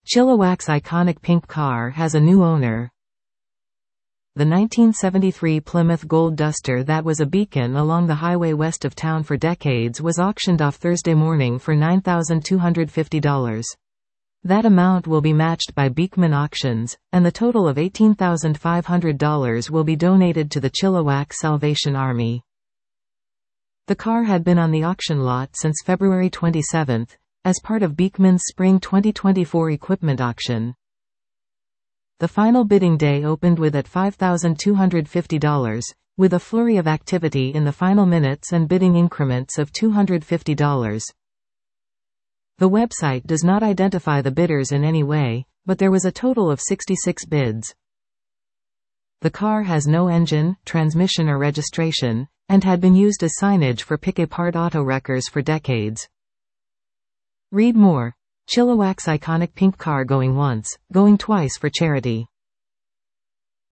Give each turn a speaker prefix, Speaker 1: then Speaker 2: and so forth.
Speaker 1: Chilliwack's iconic pink car has a new owner. The 1973 Plymouth Gold Duster that was a beacon along the highway west of town for decades was auctioned off Thursday morning for $9,250. That amount will be matched by Beekman Auctions, and the total of $18,500 will be donated to the Chilliwack Salvation Army. The car had been on the auction lot since February 27, as part of Beekman's Spring 2024 equipment auction. The final bidding day opened with at $5,250, with a flurry of activity in the final minutes and bidding increments of $250. The website does not identify the bidders in any way, but there was a total of 66 bids. The car has no engine, transmission or registration, and had been used as signage for pick-apart auto wreckers for decades. Read more. Chilliwack's iconic pink car going once, going twice for charity.